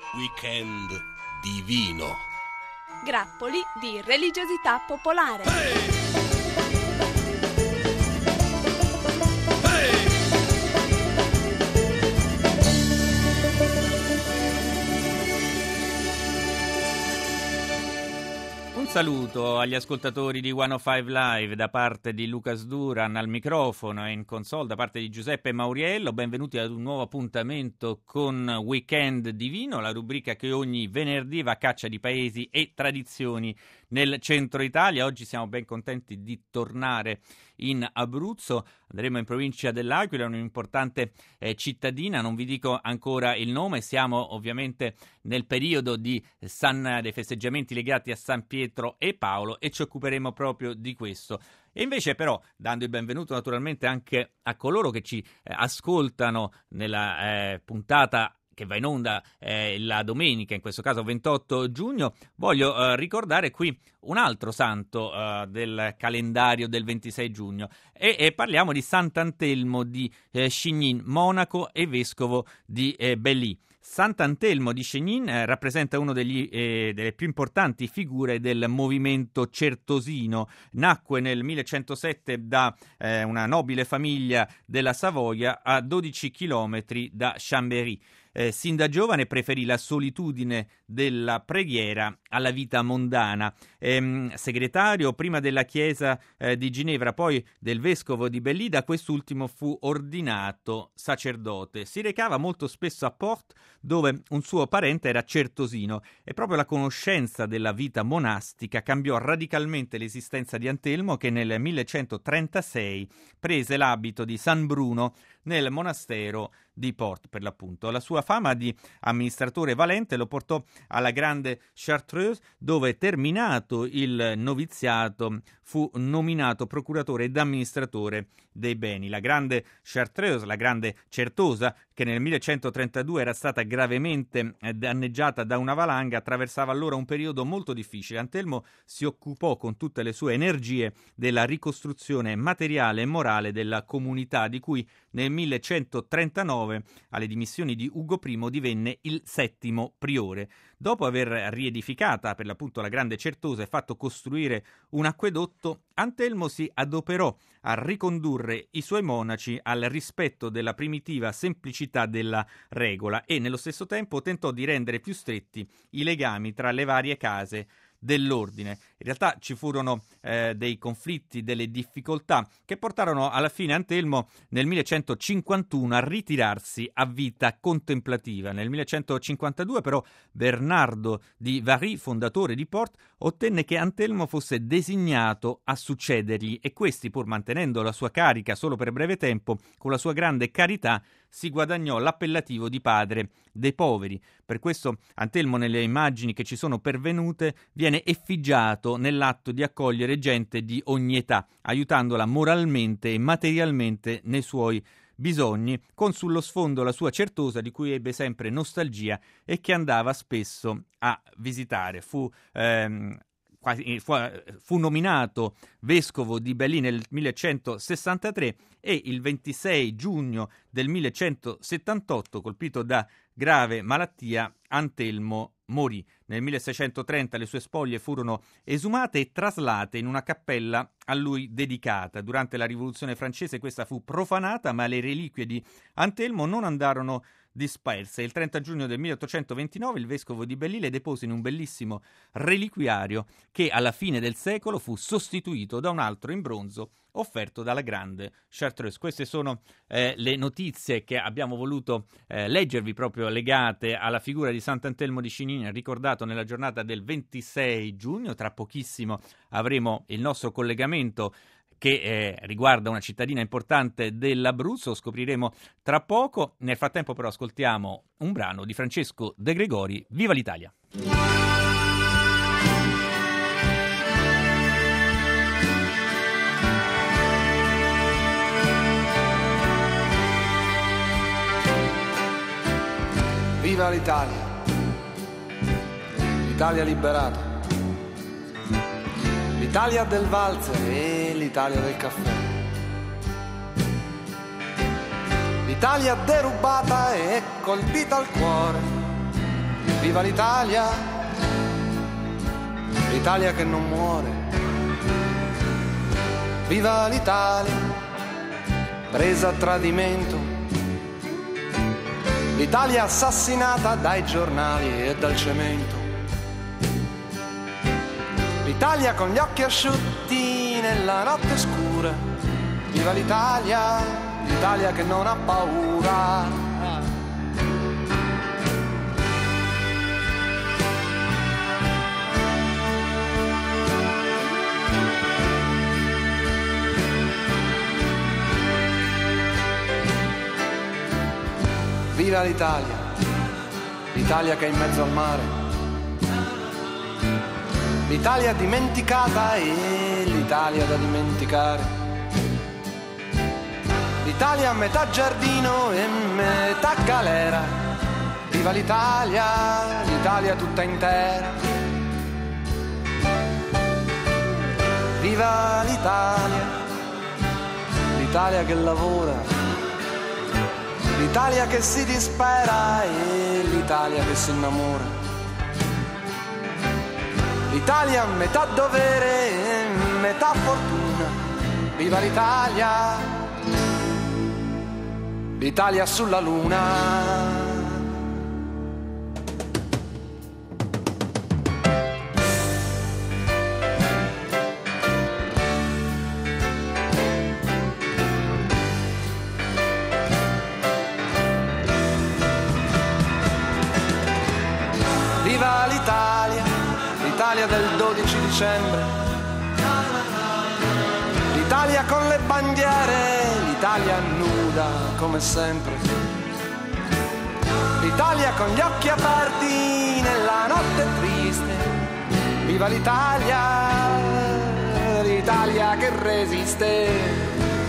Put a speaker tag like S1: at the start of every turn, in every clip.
S1: Weekend divino.
S2: Grappoli di religiosità popolare.
S1: Hey!
S3: Un saluto agli ascoltatori di 105 Live da parte di Lucas Duran al microfono e in console da parte di Giuseppe Mauriello. Benvenuti ad un nuovo appuntamento con Weekend Divino, la rubrica che ogni venerdì va a caccia di paesi e tradizioni nel centro Italia. Oggi siamo ben contenti di tornare in Abruzzo, andremo in provincia dell'Aquila, un'importante cittadina, non vi dico ancora il nome, siamo ovviamente nel periodo dei festeggiamenti legati a San Pietro e Paolo e ci occuperemo proprio di questo. E invece però, dando il benvenuto naturalmente anche a coloro che ci ascoltano nella puntata che va in onda la domenica, in questo caso 28 giugno, voglio ricordare qui un altro santo del calendario del 26 giugno e parliamo di Sant'Antelmo di Chignin, monaco e vescovo di Belley. Sant'Antelmo di Chignin rappresenta uno delle più importanti figure del movimento certosino. Nacque nel 1107 da una nobile famiglia della Savoia a 12 chilometri da Chambéry. Sin da giovane preferì la solitudine della preghiera alla vita mondana. Segretario prima della chiesa di Ginevra, poi del vescovo di Belley, da quest'ultimo fu ordinato sacerdote. Si recava molto spesso a Portes, dove un suo parente era certosino, e proprio la conoscenza della vita monastica cambiò radicalmente l'esistenza di Antelmo, che nel 1136 prese l'abito di San Bruno nel monastero di Portes, per l'appunto. La sua fama di amministratore valente lo portò alla grande Chartreuse, dove, terminato il noviziato, fu nominato procuratore ed amministratore dei beni. La grande Chartreuse, la grande Certosa, che nel 1132 era stata gravemente danneggiata da una valanga, attraversava allora un periodo molto difficile. Antelmo si occupò con tutte le sue energie della ricostruzione materiale e morale della comunità, di cui nel 1139, alle dimissioni di Ugo I, divenne il settimo priore. Dopo aver riedificata per l'appunto la grande Certosa e fatto costruire un acquedotto, Antelmo si adoperò a ricondurre i suoi monaci al rispetto della primitiva semplicità della regola e nello stesso tempo tentò di rendere più stretti i legami tra le varie case dell'ordine. In realtà ci furono dei conflitti, delle difficoltà che portarono alla fine Antelmo nel 1151 a ritirarsi a vita contemplativa. Nel 1152 però Bernardo di Vary, fondatore di Portes, ottenne che Antelmo fosse designato a succedergli e questi, pur mantenendo la sua carica solo per breve tempo, con la sua grande carità si guadagnò l'appellativo di padre dei poveri. Per questo Antelmo, nelle immagini che ci sono pervenute, viene effigiato nell'atto di accogliere gente di ogni età, aiutandola moralmente e materialmente nei suoi bisogni, con sullo sfondo la sua Certosa, di cui ebbe sempre nostalgia e che andava spesso a visitare. Fu nominato vescovo di Belley nel 1163 e il 26 giugno del 1178, colpito da grave malattia, Antelmo morì. Nel 1630 le sue spoglie furono esumate e traslate in una cappella a lui dedicata. Durante la Rivoluzione francese questa fu profanata, ma le reliquie di Antelmo non andarono disperse. Il 30 giugno del 1829 il vescovo di Belley le depose in un bellissimo reliquiario che alla fine del secolo fu sostituito da un altro in bronzo offerto dalla grande Chartreuse. Queste sono le notizie che abbiamo voluto leggervi, proprio legate alla figura di Sant'Antelmo di Chignin, ricordato nella giornata del 26 giugno. Tra pochissimo avremo il nostro collegamento che riguarda una cittadina importante dell'Abruzzo, scopriremo tra poco. Nel frattempo però ascoltiamo un brano di Francesco De Gregori, Viva l'Italia!
S4: Viva l'Italia! L'Italia liberata! L'Italia del valzer e l'Italia del caffè. L'Italia derubata e colpita al cuore. Viva l'Italia, l'Italia che non muore. Viva l'Italia, presa a tradimento. L'Italia assassinata dai giornali e dal cemento. L'Italia con gli occhi asciutti nella notte scura. Viva l'Italia, l'Italia che non ha paura. Viva l'Italia, l'Italia che è in mezzo al mare. L'Italia dimenticata e l'Italia da dimenticare. L'Italia a metà giardino e metà galera. Viva l'Italia, l'Italia tutta intera. Viva l'Italia, l'Italia che lavora. L'Italia che si dispera e l'Italia che si innamora. L'Italia metà dovere e metà fortuna. Viva l'Italia, l'Italia sulla luna. Viva l'Italia, l'Italia del 12 dicembre. L'Italia con le bandiere, l'Italia nuda come sempre. L'Italia con gli occhi aperti nella notte triste. Viva l'Italia, l'Italia che resiste.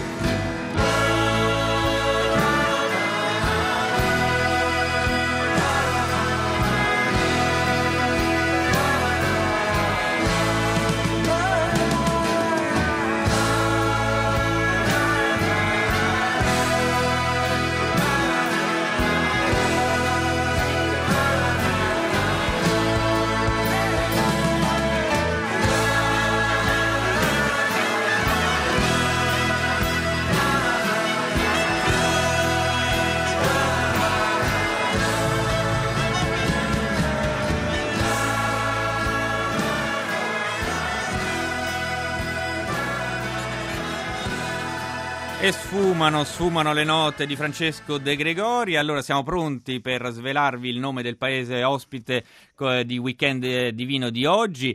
S3: E sfumano le note di Francesco De Gregori. Allora siamo pronti per svelarvi il nome del paese ospite di Weekend Divino di oggi.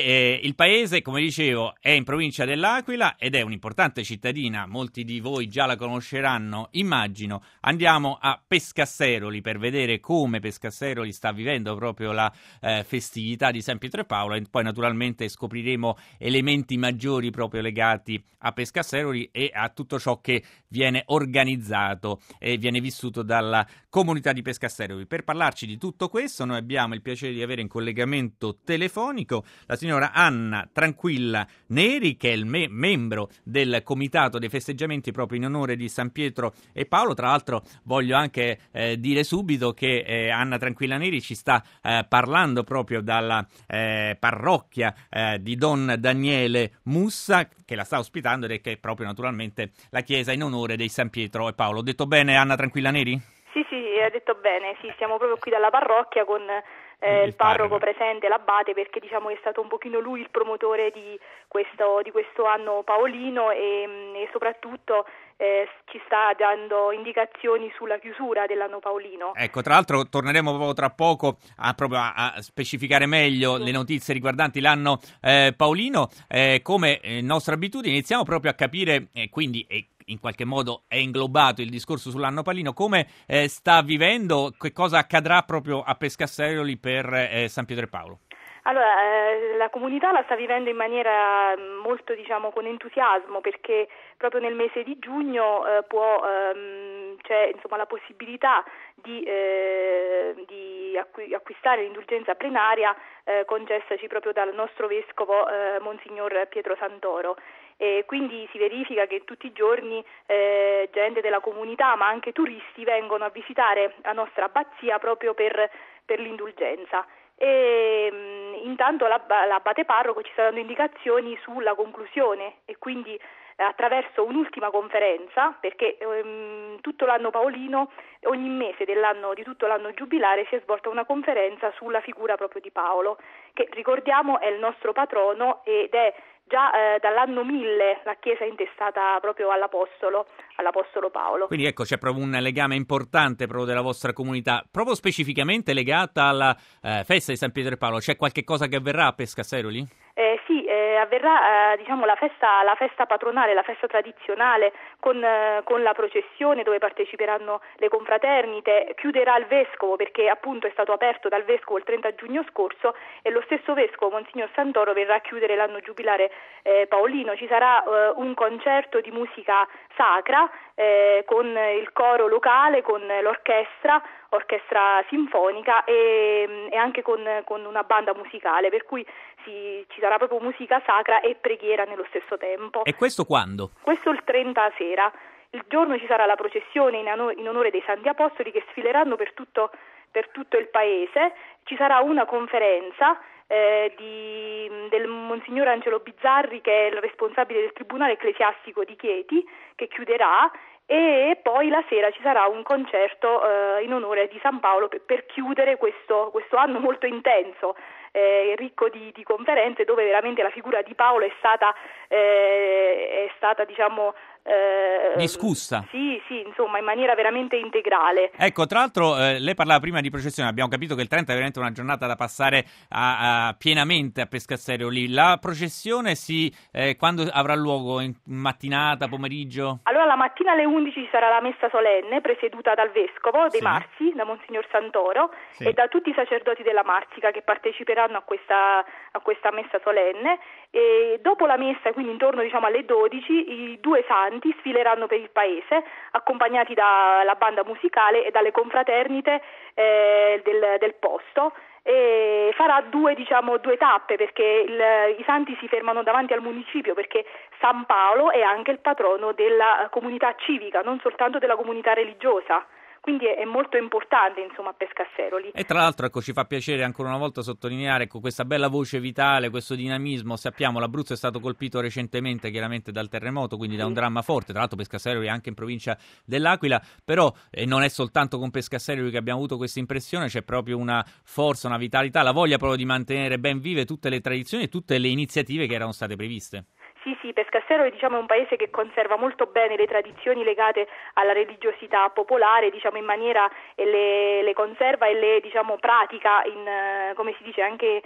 S3: Il paese, come dicevo, è in provincia dell'Aquila ed è un'importante cittadina. Molti di voi già la conosceranno, immagino. Andiamo a Pescasseroli per vedere come Pescasseroli sta vivendo proprio la festività di San Pietro e Paolo, e poi naturalmente scopriremo elementi maggiori proprio legati a Pescasseroli e a tutto ciò che viene organizzato e viene vissuto dalla comunità di Pescasseroli. Per parlarci di tutto questo noi abbiamo il piacere di avere in collegamento telefonico la signora Anna Tranquilla Neri, che è il membro del comitato dei festeggiamenti proprio in onore di San Pietro e Paolo. Tra l'altro voglio anche dire subito che Anna Tranquilla Neri ci sta parlando proprio dalla parrocchia di Don Daniele Mussa, che la sta ospitando ed è che è proprio naturalmente la chiesa in onore di San Pietro e Paolo. Ho detto bene, Anna Tranquilla Neri?
S5: Sì, hai detto bene, sì, siamo proprio qui dalla parrocchia con il parroco presente, l'abate, perché diciamo che è stato un pochino lui il promotore di questo anno paolino e soprattutto ci sta dando indicazioni sulla chiusura dell'anno paolino.
S3: Ecco, tra l'altro torneremo proprio tra poco proprio a specificare meglio le notizie riguardanti l'anno paolino. Come nostra abitudine iniziamo proprio a capire, quindi in qualche modo è inglobato il discorso sull'anno paolino, come sta vivendo, che cosa accadrà proprio a Pescasseroli per San Pietro e Paolo.
S5: Allora, la comunità la sta vivendo in maniera molto, con entusiasmo, perché proprio nel mese di giugno c'è la possibilità di acquistare l'indulgenza plenaria concessaci proprio dal nostro vescovo Monsignor Pietro Santoro. e quindi si verifica che tutti i giorni gente della comunità ma anche turisti vengono a visitare la nostra abbazia proprio per l'indulgenza. E intanto l'abate parroco ci sta dando indicazioni sulla conclusione e quindi attraverso un'ultima conferenza, perché tutto l'anno paolino, ogni mese di tutto l'anno giubilare si è svolta una conferenza sulla figura proprio di Paolo, che ricordiamo è il nostro patrono ed è già dall'anno 1000 la Chiesa è intestata proprio all'Apostolo Paolo.
S3: Quindi ecco, c'è proprio un legame importante proprio della vostra comunità, proprio specificamente legata alla festa di San Pietro e Paolo. C'è qualche cosa che avverrà a Pescasseroli?
S5: Sì, avverrà la festa patronale, la festa tradizionale con la processione dove parteciperanno le confraternite, chiuderà il vescovo perché appunto è stato aperto dal vescovo il 30 giugno scorso e lo stesso vescovo, Monsignor Santoro, verrà a chiudere l'anno giubilare paolino. Ci sarà un concerto di musica sacra con il coro locale, con l'orchestra sinfonica e anche con una banda musicale, per cui ci sarà proprio musica sacra e preghiera nello stesso tempo.
S3: E questo quando?
S5: Questo il 30 sera. Il giorno ci sarà la processione in onore dei Santi Apostoli che sfileranno per tutto il paese. Ci sarà una conferenza del Monsignor Angelo Bizzarri, che è il responsabile del Tribunale Ecclesiastico di Chieti, che chiuderà, e poi la sera ci sarà un concerto in onore di San Paolo per chiudere questo anno molto intenso, ricco di conferenze, dove veramente la figura di Paolo è stata
S3: discussa.
S5: Sì, insomma, in maniera veramente integrale.
S3: Ecco, tra l'altro lei parlava prima di processione, abbiamo capito che il 30 è veramente una giornata da passare pienamente a Pescasseroli. La processione quando avrà luogo? In mattinata, pomeriggio?
S5: Allora la mattina alle 11 ci sarà la messa solenne presieduta dal vescovo dei Marsi, da Monsignor Santoro, e da tutti i sacerdoti della Marsica che parteciperanno a questa messa solenne, e dopo la messa, quindi intorno alle 12, i due santi sfileranno per il paese accompagnati dalla banda musicale e dalle confraternite del posto, e farà due tappe, perché i santi si fermano davanti al municipio, perché San Paolo è anche il patrono della comunità civica, non soltanto della comunità religiosa. Quindi è molto importante, insomma, a Pescasseroli.
S3: E tra l'altro, ci fa piacere ancora una volta sottolineare questa bella voce vitale, questo dinamismo. Sappiamo, l'Abruzzo è stato colpito recentemente chiaramente dal terremoto, quindi da un dramma forte. Tra l'altro Pescasseroli è anche in provincia dell'Aquila, però non è soltanto con Pescasseroli che abbiamo avuto questa impressione, c'è proprio una forza, una vitalità, la voglia proprio di mantenere ben vive tutte le tradizioni e tutte le iniziative che erano state previste.
S5: Sì, Pescasseroli è un paese che conserva molto bene le tradizioni legate alla religiosità popolare, in maniera, e le conserva e le pratica come si dice, anche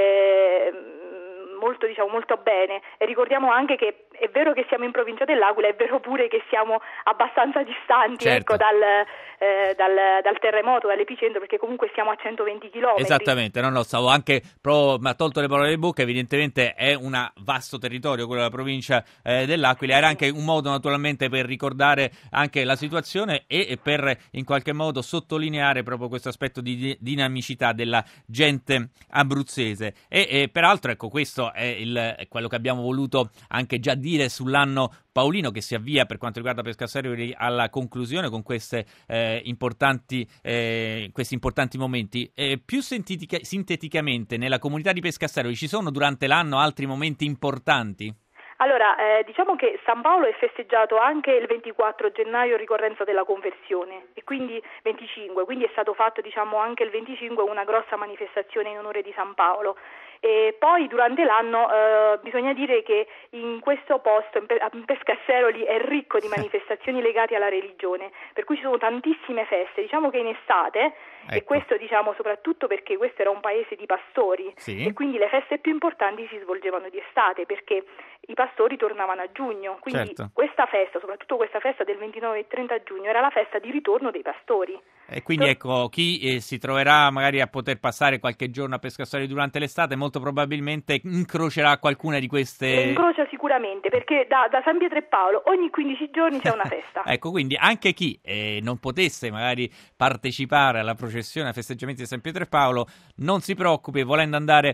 S5: molto bene. E ricordiamo anche che è vero che siamo in provincia dell'Aquila, è vero pure che siamo abbastanza distanti,
S3: certo,
S5: dal terremoto, dall'epicentro, perché comunque siamo a 120 chilometri.
S3: Esattamente, stavo anche mi ha tolto le parole di bocca. Evidentemente è un vasto territorio quello della provincia dell'Aquila. Era anche un modo naturalmente per ricordare anche la situazione e per in qualche modo sottolineare proprio questo aspetto di dinamicità della gente abruzzese. E peraltro, ecco, questo è quello che abbiamo voluto anche già dire sull'anno paolino, che si avvia per quanto riguarda Pescasseroli alla conclusione con questi importanti momenti. Più sinteticamente, nella comunità di Pescasseroli ci sono durante l'anno altri momenti importanti?
S5: Allora, diciamo che San Paolo è festeggiato anche il 24 gennaio, ricorrenza della conversione, e quindi 25, quindi è stato fatto anche il 25 una grossa manifestazione in onore di San Paolo. E poi durante l'anno bisogna dire che in questo posto, a Pescasseroli, è ricco di manifestazioni legate alla religione, per cui ci sono tantissime feste. Diciamo che in estate, ecco, e questo soprattutto perché questo era un paese di pastori, e quindi le feste più importanti si svolgevano di estate, perché i pastori tornavano a giugno, quindi questa festa, soprattutto questa festa del 29 e 30 giugno, era la festa di ritorno dei pastori.
S3: E quindi ecco, chi si troverà magari a poter passare qualche giorno a Pescasseroli durante l'estate molto probabilmente incrocerà qualcuna di queste...
S5: Le incrocia sicuramente, perché da San Pietro e Paolo ogni 15 giorni c'è una festa.
S3: Ecco, quindi anche chi non potesse magari partecipare alla processione, ai festeggiamenti di San Pietro e Paolo, non si preoccupi, volendo andare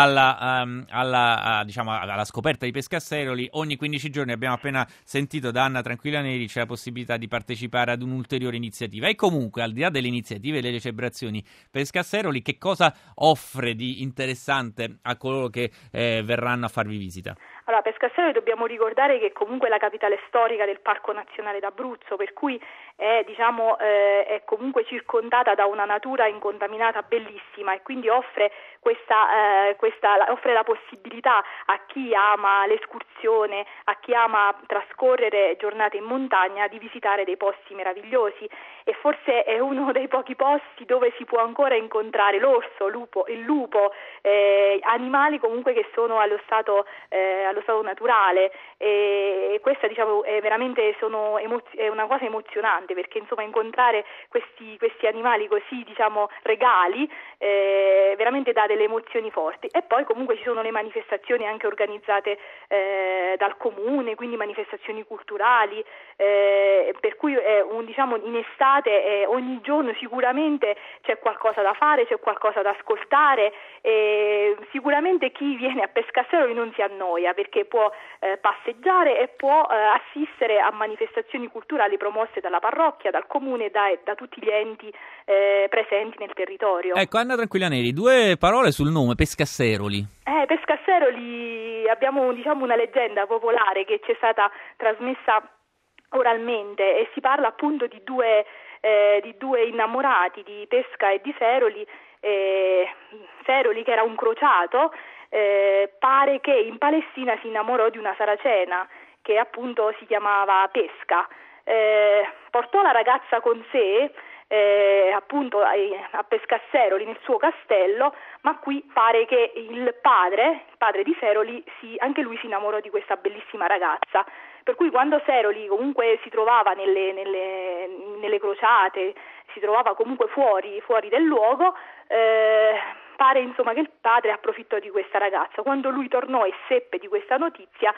S3: alla scoperta di Pescasseroli, ogni 15 giorni, abbiamo appena sentito da Anna Tranquilla Neri, c'è la possibilità di partecipare ad un'ulteriore iniziativa. E comunque, al di là delle iniziative e delle celebrazioni, Pescasseroli che cosa offre di interessante a coloro che verranno a farvi visita?
S5: Allora, Pescasseroli dobbiamo ricordare che comunque è la capitale storica del Parco Nazionale d'Abruzzo, per cui è comunque circondata da una natura incontaminata bellissima, e quindi offre offre la possibilità a chi ama l'escursione, a chi ama trascorrere giornate in montagna, di visitare dei posti meravigliosi, e forse è uno dei pochi posti dove si può ancora incontrare l'orso, il lupo, animali comunque che sono allo stato naturale, e questa è veramente è una cosa emozionante, perché insomma incontrare questi animali così regali veramente dà delle emozioni forti. E poi comunque ci sono le manifestazioni anche organizzate dal comune, quindi manifestazioni culturali, per cui in estate ogni giorno sicuramente c'è qualcosa da fare, c'è qualcosa da ascoltare, e sicuramente chi viene a Pescasseroli non si annoia, perché può passeggiare e può assistere a manifestazioni culturali promosse dalla parrocchia, dal comune e da tutti gli enti presenti nel territorio.
S3: Ecco, Anna Tranquilla Neri, due parole sul nome Pescasseroli.
S5: Pescasseroli, abbiamo una leggenda popolare che ci è stata trasmessa oralmente, e si parla appunto di due innamorati, di Pesca e di Seroli. Seroli, che era un crociato, pare che in Palestina si innamorò di una saracena che appunto si chiamava Pesca, portò la ragazza con sé appunto a Pescasseroli nel suo castello, ma qui pare che il padre di Seroli anche lui si innamorò di questa bellissima ragazza, per cui quando Seroli comunque si trovava nelle crociate, si trovava comunque fuori del luogo, pare insomma che il padre approfittò di questa ragazza. Quando lui tornò e seppe di questa notizia,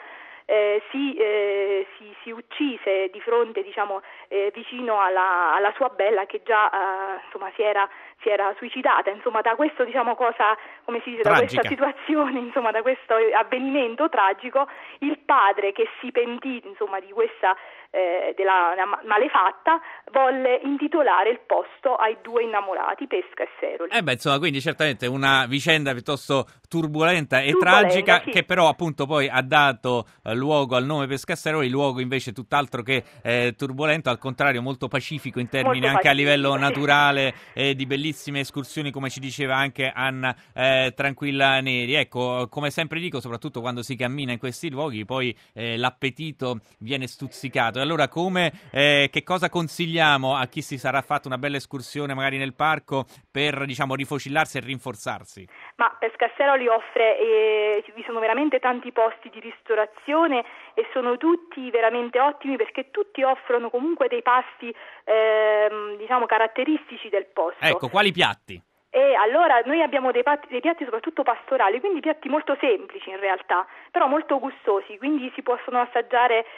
S5: si uccise di fronte, vicino alla sua bella, che già si era suicidata. Insomma, da questo cosa, come si dice,
S3: tragica,
S5: da questa situazione, da questo avvenimento tragico, il padre, che si pentì di questa della malefatta, volle intitolare il posto ai due innamorati, Pesca e Seroli.
S3: Quindi certamente una vicenda piuttosto turbolenta e tragica, sì, che però appunto poi ha dato luogo al nome Pescasseroli, luogo invece tutt'altro che turbolento, al contrario molto pacifico in termini anche a livello naturale, e di bellissime escursioni, come ci diceva anche Anna Tranquilla Neri. Ecco, come sempre dico, soprattutto quando si cammina in questi luoghi, poi l'appetito viene stuzzicato. E allora che cosa consigliamo a chi si sarà fatto una bella escursione magari nel parco per rifocillarsi e rinforzarsi?
S5: Ma Pescasseroli offre, vi sono veramente tanti posti di ristorazione, e sono tutti veramente ottimi, perché tutti offrono comunque dei pasti caratteristici del posto.
S3: Ecco, quali piatti?
S5: E allora noi abbiamo dei piatti soprattutto pastorali, quindi piatti molto semplici in realtà, però molto gustosi, quindi si possono assaggiare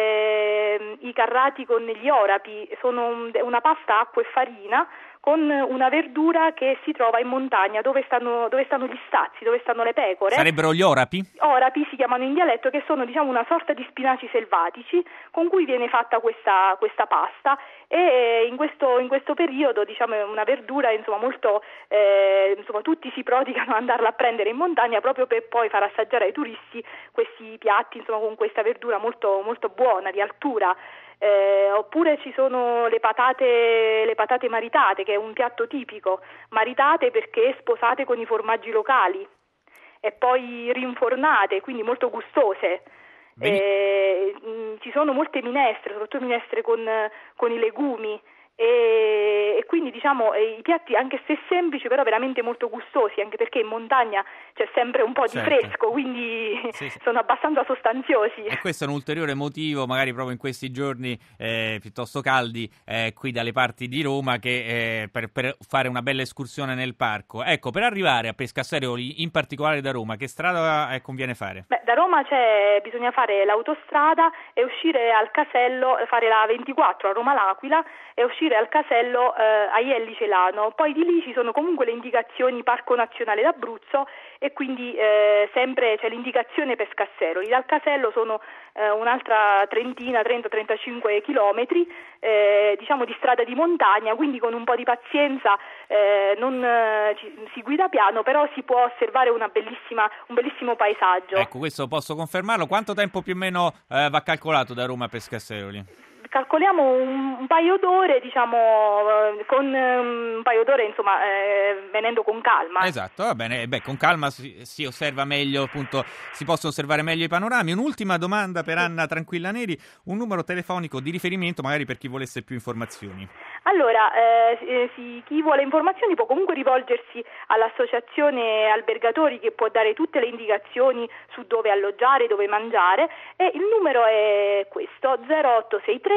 S5: i carrati con gli orapi, sono una pasta, acqua e farina, con una verdura che si trova in montagna, dove stanno gli stazzi, dove stanno le pecore.
S3: Sarebbero gli orapi?
S5: Orapi si chiamano in dialetto, che sono una sorta di spinaci selvatici con cui viene fatta questa pasta, e in questo periodo è una verdura molto tutti si prodigano ad andarla a prendere in montagna, proprio per poi far assaggiare ai turisti questi piatti con questa verdura molto, molto buona, di altura. Oppure ci sono le patate maritate, che è un piatto tipico, maritate perché sposate con i formaggi locali e poi rinfornate, quindi molto gustose. Ci sono molte minestre, soprattutto minestre con i legumi, e quindi quindi diciamo i piatti, anche se semplici, però veramente molto gustosi, anche perché in montagna c'è sempre un po' di fresco, quindi sono abbastanza sostanziosi.
S3: E questo è un ulteriore motivo, magari proprio in questi giorni piuttosto caldi qui dalle parti di Roma, che per fare una bella escursione nel parco. Ecco, per arrivare a Pescasseroli, in particolare da Roma, che strada conviene fare?
S5: Beh, da Roma bisogna fare l'autostrada e uscire al casello, fare la 24 a Roma L'Aquila e uscire al casello Aielli Celano. Poi di lì ci sono comunque le indicazioni Parco Nazionale d'Abruzzo e quindi sempre c'è l'indicazione Pescasseroli. Dal casello sono un'altra 30-35 chilometri, diciamo di strada di montagna, quindi con un po' di pazienza si guida piano, però si può osservare un bellissimo paesaggio.
S3: Ecco, questo posso confermarlo. Quanto tempo più o meno va calcolato da Roma a Pescasseroli?
S5: Calcoliamo un paio d'ore, diciamo, con un paio d'ore, insomma, venendo con calma.
S3: Esatto, va bene. Con calma si osserva meglio, appunto, si possono osservare meglio i panorami. Un'ultima domanda per Anna Tranquilla Neri, un numero telefonico di riferimento magari per chi volesse più informazioni.
S5: Allora, chi vuole informazioni può comunque rivolgersi all'associazione albergatori, che può dare tutte le indicazioni su dove alloggiare, dove mangiare, e il numero è questo, 0863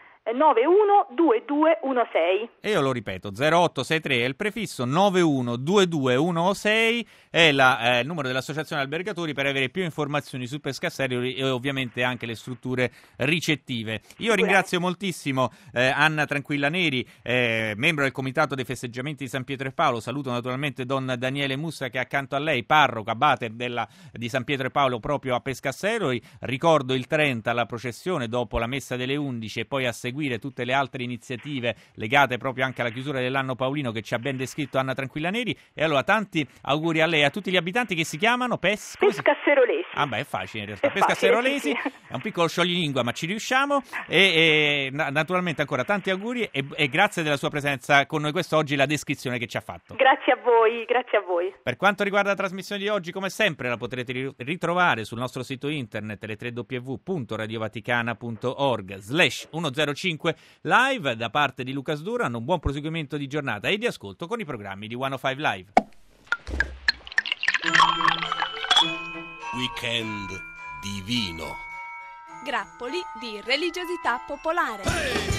S5: 912216.
S3: E io lo ripeto, 0863 è il prefisso, 912216 è il numero dell'associazione albergatori per avere più informazioni su Pescasseroli e ovviamente anche le strutture ricettive. Io ringrazio moltissimo Anna Tranquilla Neri, membro del comitato dei festeggiamenti di San Pietro e Paolo. Saluto naturalmente Don Daniele Mussa, che è accanto a lei, parroco, abate di San Pietro e Paolo proprio a Pescasseroli. Ricordo il 30 la processione dopo la messa delle 11 e poi a seguire tutte le altre iniziative legate proprio anche alla chiusura dell'anno paolino che ci ha ben descritto Anna Tranquilla Neri. E allora tanti auguri a lei e a tutti gli abitanti che si chiamano
S5: Pescasserolesi.
S3: Ah beh, è facile in realtà. Pescasserolesi, sì. È un piccolo scioglilingua, ma ci riusciamo. E naturalmente ancora tanti auguri e grazie della sua presenza con noi quest'oggi, la descrizione che ci ha fatto.
S5: Grazie a voi, grazie a voi.
S3: Per quanto riguarda la trasmissione di oggi, come sempre la potrete ritrovare sul nostro sito internet, le www.radiovaticana.org/105 live. Da parte di Lucas Duran, un buon proseguimento di giornata e di ascolto con i programmi di 105 Live.
S1: Weekend divino.
S2: Grappoli di religiosità popolare.